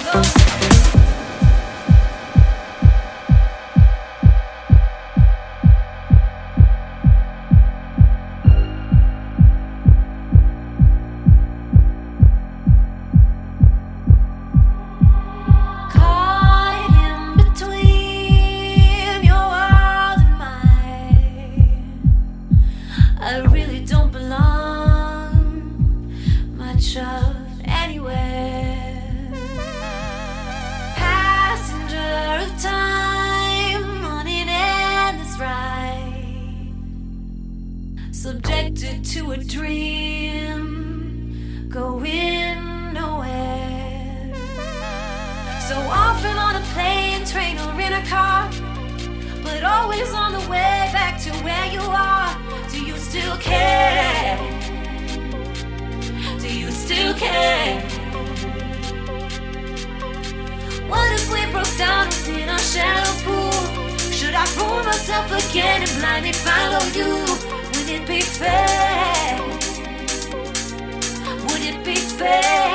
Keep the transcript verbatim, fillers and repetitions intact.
Subjected to a dream, going nowhere. So often on a plane, train, or in a car, but always on the way back to where you are. Do you still care? Do you still care? What if we broke down within a shallow pool? Should I pull myself again and blindly follow you? Would it be fair? Would it be fair?